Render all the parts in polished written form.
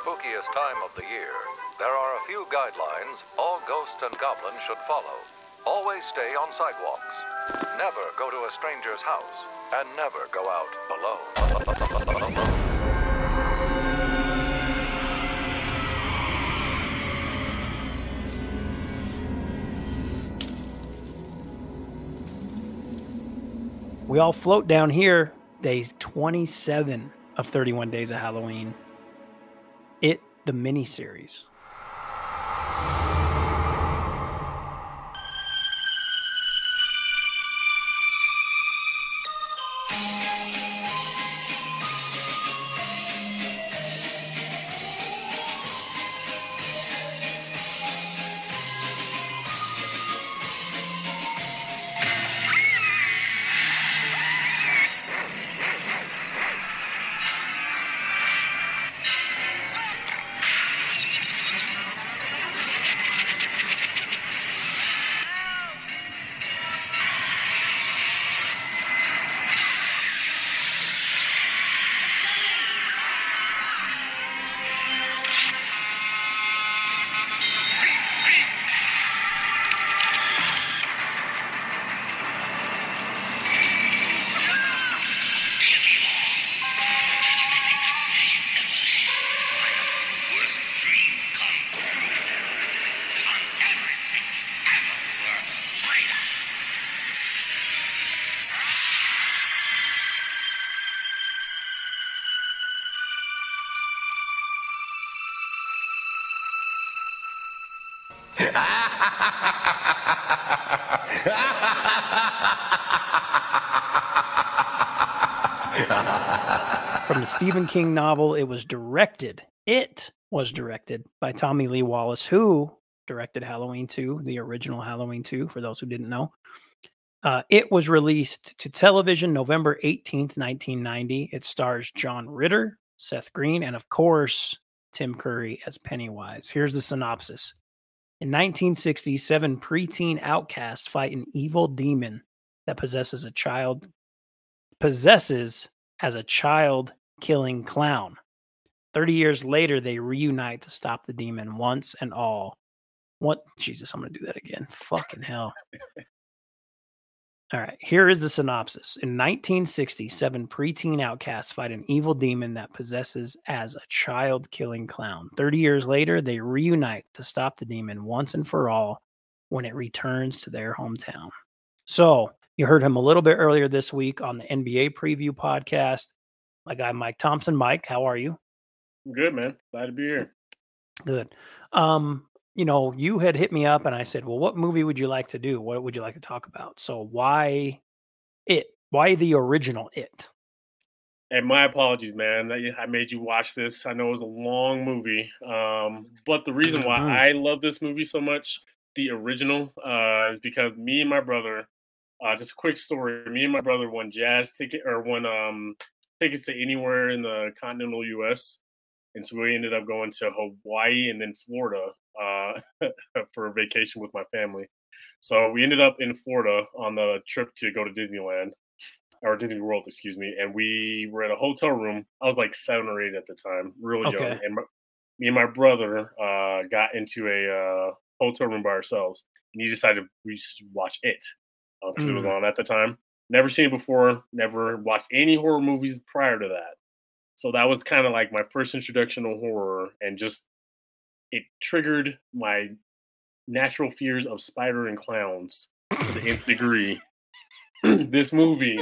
spookiest time of the year, there are a few guidelines all ghosts and goblins should follow. Always stay on sidewalks. Never go to a stranger's house. And never go out alone. We all float down here, day 27 of 31 Days of Halloween. It, the miniseries. From the Stephen King novel, it was directed by Tommy Lee Wallace, who directed Halloween 2, the original Halloween 2, for those who didn't know. It was released to television November 18th, 1990. It stars John Ritter, Seth Green, and of course, Tim Curry as Pennywise. Here's the synopsis. In 1960, 7 preteen outcasts fight an evil demon that possesses as a child-killing clown. 30 years later, they reunite to stop the demon once and all. Jesus, I'm going to do that again. Fucking hell. All right, here is the synopsis. In 1960, 7 preteen outcasts fight an evil demon that possesses as a child-killing clown. 30 years later, they reunite to stop the demon once and for all when it returns to their hometown. So, you heard him a little bit earlier this week on the NBA preview podcast. My guy, Mike Thompson. Mike, how are you? Good, man. Glad to be here. Good. You had hit me up and I said, well, what movie would you like to do? What would you like to talk about? So why It? Why the original It? And my apologies, man. I made you watch this. I know it was a long movie. But the reason why I love this movie so much, the original, is because me and my brother, just a quick story. Me and my brother won tickets to anywhere in the continental U.S. And so we ended up going to Hawaii and then Florida for a vacation with my family. So we ended up in Florida on the trip to go to Disneyland, or Disney World, excuse me. And we were at a hotel room. I was like 7 or 8 at the time, real young. And me and my brother got into a hotel room by ourselves. And he decided we should watch It because it was on at the time. Never seen it before. Never watched any horror movies prior to that. So that was kind of like my first introduction to horror, and just it triggered my natural fears of spider and clowns to the nth degree. This movie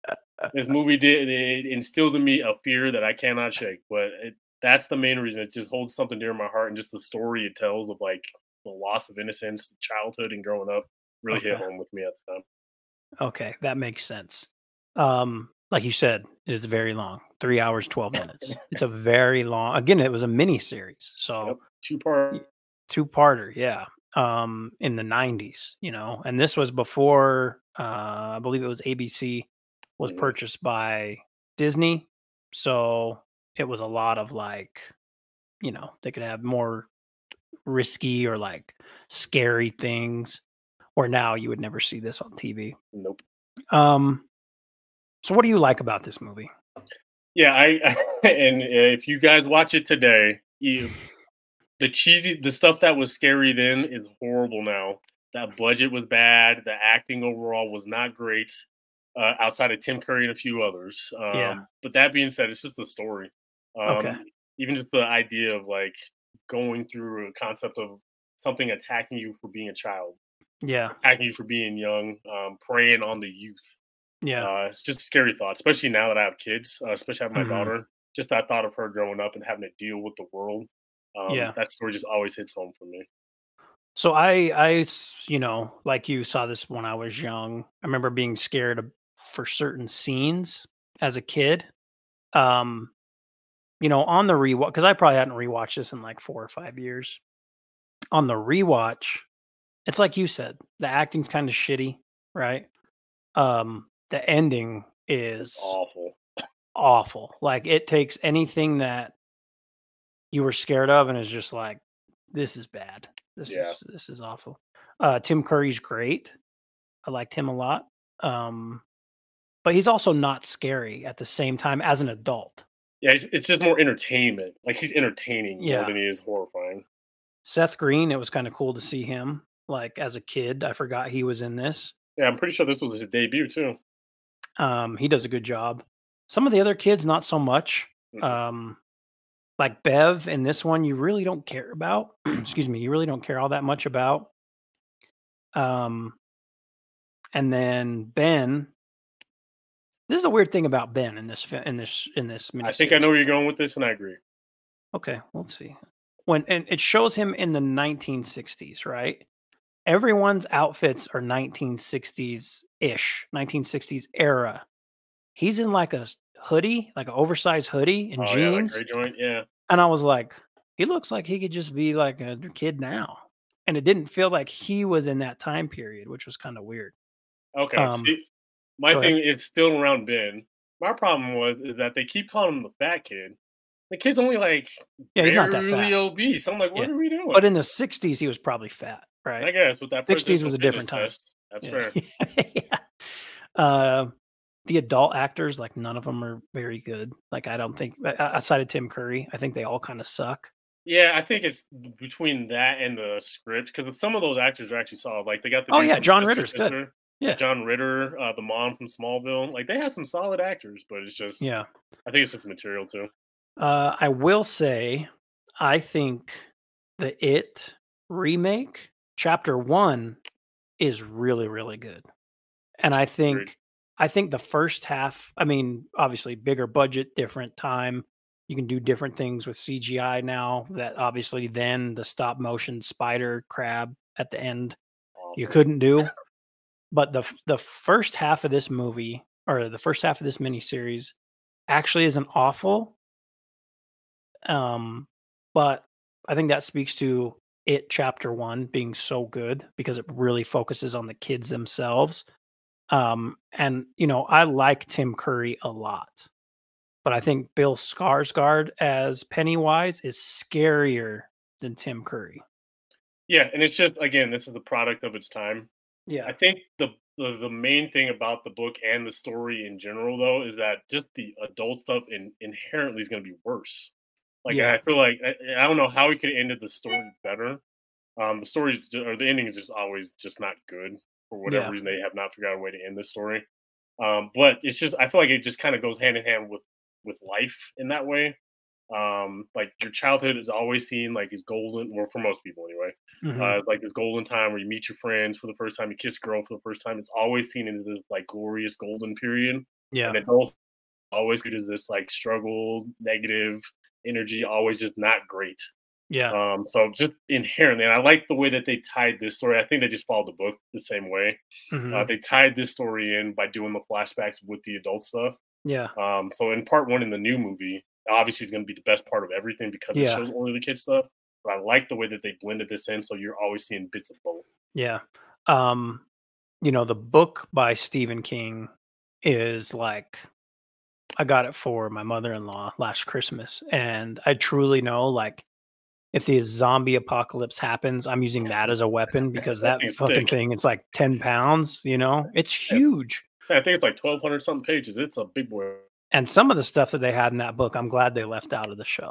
it instilled in me a fear that I cannot shake. But that's the main reason. It just holds something dear to my heart, and just the story it tells of like the loss of innocence, childhood, and growing up really hit home with me at the time. Okay, that makes sense. Like you said, it is very long. 3 hours, 12 minutes. It's a very long. Again, it was a mini series, so 2-parter. Yeah. In the 90s, and this was before I believe it was ABC was purchased by Disney, so it was a lot of like, they could have more risky or like scary things, or now you would never see this on TV. Nope. So what do you like about this movie? Yeah, and if you guys watch it today, the stuff that was scary then is horrible now. That budget was bad. The acting overall was not great. Outside of Tim Curry and a few others. But that being said, it's just the story. Okay. Even just the idea of like going through a concept of something attacking you for being a child. Yeah. Attacking you for being young, preying on the youth. Yeah. It's just a scary thought, especially now that I have kids, especially having my daughter. Just that thought of her growing up and having to deal with the world. That story just always hits home for me. So I, like you, saw this when I was young. I remember being scared for certain scenes as a kid. On the rewatch, because I probably hadn't rewatched this in like 4 or 5 years. On the rewatch, it's like you said, the acting's kind of shitty, right? The ending is awful. Like, it takes anything that you were scared of and is just like, this is bad. This is awful. Tim Curry's great. I liked him a lot. But he's also not scary at the same time as an adult. Yeah, it's just more entertainment. Like, he's entertaining more than he is horrifying. Seth Green, it was kind of cool to see him. Like, as a kid, I forgot he was in this. Yeah, I'm pretty sure this was his debut too. He does a good job. Some of the other kids, not so much. Like Bev in this one, you really don't care about. Excuse me, you really don't care all that much about. And then Ben. This is a weird thing about Ben in this miniseries. I think I know where you're going with this, and I agree. Okay, let's see. And it shows him in the 1960s, right? Everyone's outfits are 1960s-ish, 1960s era. He's in like a hoodie, like an oversized hoodie and jeans. Yeah, like gray joint, yeah. And I was like, he looks like he could just be like a kid now. And it didn't feel like he was in that time period, which was kind of weird. Okay. See, my thing is still around Ben. My problem is that they keep calling him the fat kid. The kid's only like he's not that fat. Obese. I'm like, what are we doing? But in the 60s, he was probably fat, right? I guess, but that 60s was a different time. That's fair. The adult actors, like, none of them are very good. Like, I don't think, outside of Tim Curry, I think they all kind of suck. Yeah, I think it's between that and the script, because some of those actors are actually solid. Like, they got the John Ritter's good. Yeah, John Ritter, the mom from Smallville. Like, they have some solid actors, but it's just I think it's just material too. I will say, I think the It remake, Chapter 1, is really, really good. And I think the first half, I mean, obviously bigger budget, different time. You can do different things with CGI now that obviously then the stop motion spider crab at the end you couldn't do. But the first half of this movie, or the first half of this miniseries, actually isn't awful. But I think that speaks to It Chapter 1 being so good because it really focuses on the kids themselves. And I like Tim Curry a lot, but I think Bill Skarsgård as Pennywise is scarier than Tim Curry. Yeah, and it's just, again, this is the product of its time. Yeah, I think the main thing about the book and the story in general, though, is that just the adult stuff inherently is going to be worse. Like, I feel like I don't know how he could have ended the story better. The stories or the ending is just always just not good for whatever reason. They have not figured out a way to end the story. But it's just, I feel like it just kind of goes hand in hand with life in that way. Like, your childhood is always seen like is golden, well, for most people anyway. Like this golden time where you meet your friends for the first time, you kiss a girl for the first time. It's always seen as this like glorious golden period. Yeah, and adults always good as this like struggle, negative energy, always just not great. Yeah. So just inherently, and I like the way that they tied this story. I think they just followed the book the same way. They tied this story in by doing the flashbacks with the adult stuff. Yeah. So in part 1 in the new movie, obviously is going to be the best part of everything because it shows only the kid stuff. But I like the way that they blended this in, so you're always seeing bits of both. Yeah. The book by Stephen King is like, I got it for my mother-in-law last Christmas, and I truly know, like, if the zombie apocalypse happens, I'm using that as a weapon because that fucking thing, it's like 10 pounds, it's huge. I think it's like 1,200 something pages. It's a big boy. And some of the stuff that they had in that book, I'm glad they left out of the shows.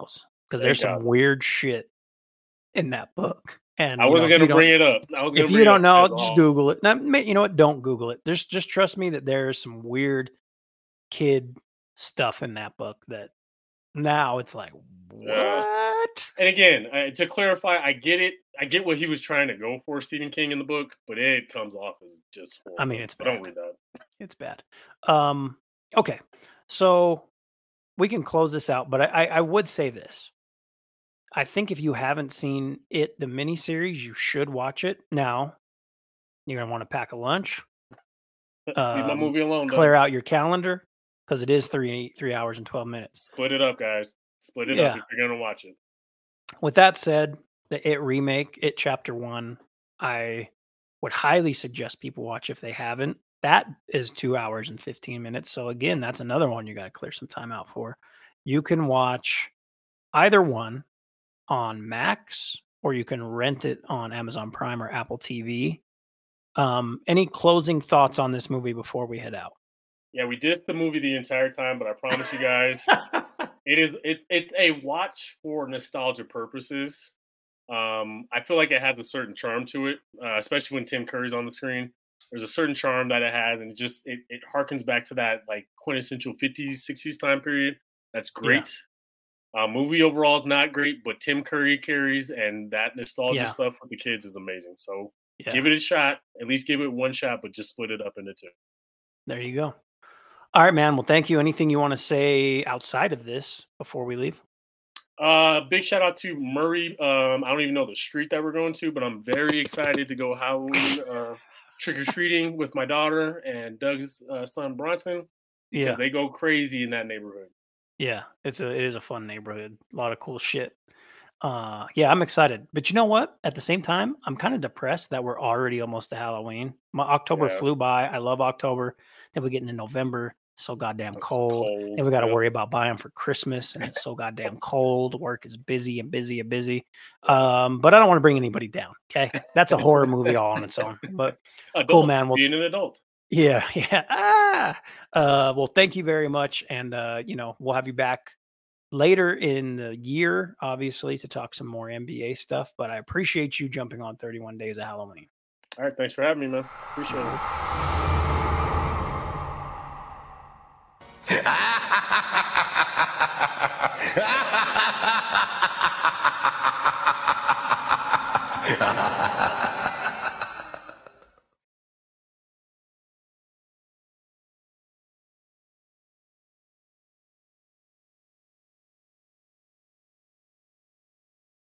because there's some weird shit in that book. And I wasn't going to bring it up. If you don't know, just Google it. Now, you know what? Don't Google it. Just trust me that there's some weird kid stuff in that book that now it's like, what? And again, to clarify, I get it. I get what he was trying to go for, Stephen King, in the book, but it comes off as just horrible. I mean, it's bad. Don't read that. It's bad. Okay. So we can close this out, but I would say this. I think if you haven't seen it, the miniseries, you should watch it now. You're gonna want to pack a lunch. Leave my movie alone. Clear out your calendar because it is 3 hours and 12 minutes. Split it up, guys. Split it up if you're gonna watch it. With that said, the It remake, It Chapter 1, I would highly suggest people watch if they haven't. That is 2 hours and 15 minutes. So again, that's another one you got to clear some time out for. You can watch either one on Max, or you can rent it on Amazon Prime or Apple TV. Any closing thoughts on this movie before we head out? Yeah, we did the movie the entire time, but I promise you guys, it's a watch for nostalgia purposes. I feel like it has a certain charm to it, especially when Tim Curry's on the screen. There's a certain charm that it has, and it harkens back to that like quintessential 50s, 60s time period. That's great. Yeah. Movie overall is not great, but Tim Curry carries, and that nostalgia stuff with the kids is amazing. So give it a shot. At least give it one shot, but just split it up into two. There you go. All right, man. Well, thank you. Anything you want to say outside of this before we leave? Big shout out to Murray. I don't even know the street that we're going to, but I'm very excited to go Halloween trick-or-treating with my daughter and Doug's son Bronson. Yeah, they go crazy in that neighborhood. Yeah, it is a fun neighborhood. A lot of cool shit. Yeah, I'm excited. But you know what? At the same time, I'm kind of depressed that we're already almost to Halloween. My October flew by. I love October. Then we get into November. So goddamn cold. Then we got to worry about buying for Christmas, and it's so goddamn cold. Work is busy and busy and busy. But I don't want to bring anybody down. Okay, that's a horror movie all on its own. But cool, man. Being an adult. Yeah. Well, thank you very much, and we'll have you back later in the year, obviously, to talk some more NBA stuff. But I appreciate you jumping on 31 Days of Halloween. All right, thanks for having me, man. Appreciate it.